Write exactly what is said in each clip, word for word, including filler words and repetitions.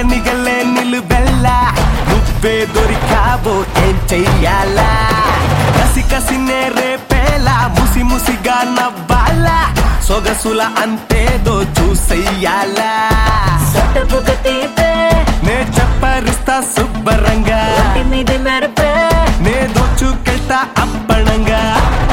నిగలే నిలువెల్ల నువ్వే దొరికావో ఏం చెయ్యాలా కసి కసినే రేపేలా ముసి ముసిగా నవ్వాలా సొగసుల అంతేదో చూసెయ్యాలా నే చెప్పరిస్తా శుభ్రంగా నే దోచుకెళ్తా అప్పణంగా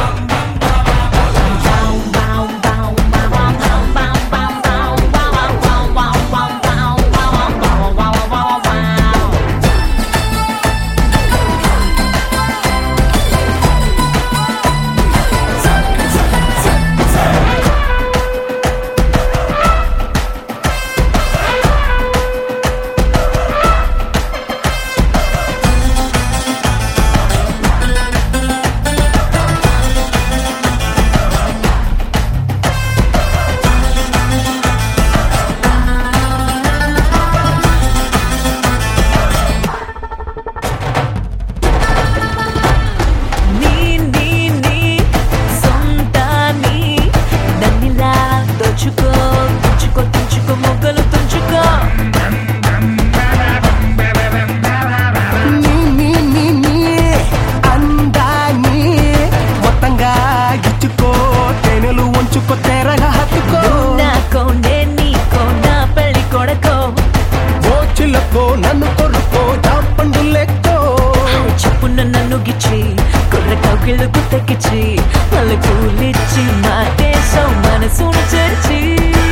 నన్ను కొడుకో జాపండు లెక్కో చెప్పున నన్ను గిచ్చి కుర్ర కౌకిళ్ళకు తగ్గించి పలుకులిచ్చి మాటేశం మనసును చేర్చి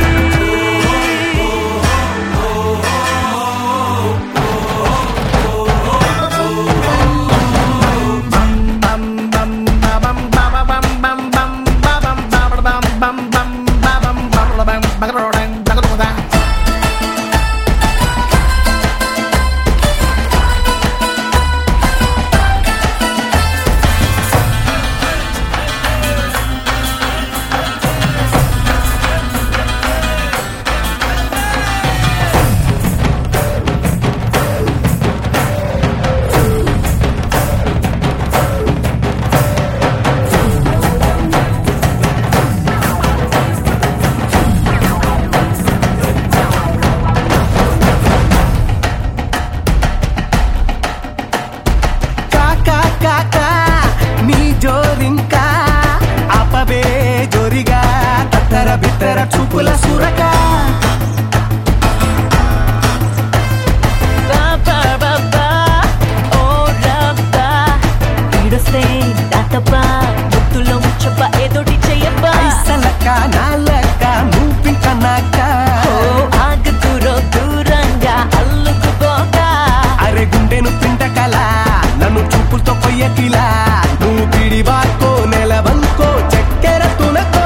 జోరింకా ఆపవే జోరిగా తత్తర బిత్తర చూపుల సురక ముత్తులో ముచ్చప్ప ఏదోటి చెయ్యబ్బా ఐసలక నాలక నువ్వింక నాక ఆగ దూరో దూరంగా అల్లుకుపోగా అరే గుండెను పింటకలా నన్ను చూపులతో పొయ్యకిలా నువ్వు పిడివాకో నెలవంకో చక్కెర తునకో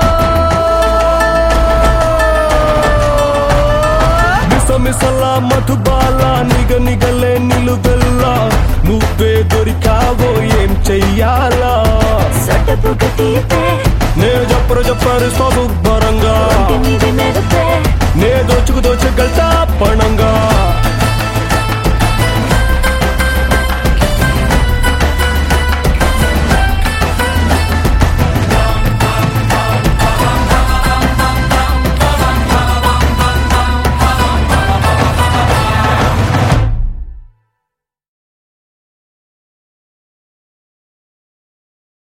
మిస మిసల మధుబాల నిగ నిగలే నిలువెల్లా నువ్వే దొరికావో ఏం చెయ్యాలా నే జప్పరు జప్పరిస్తా శుభ్రంగా నే దోచుకు దోచుకెళ్తా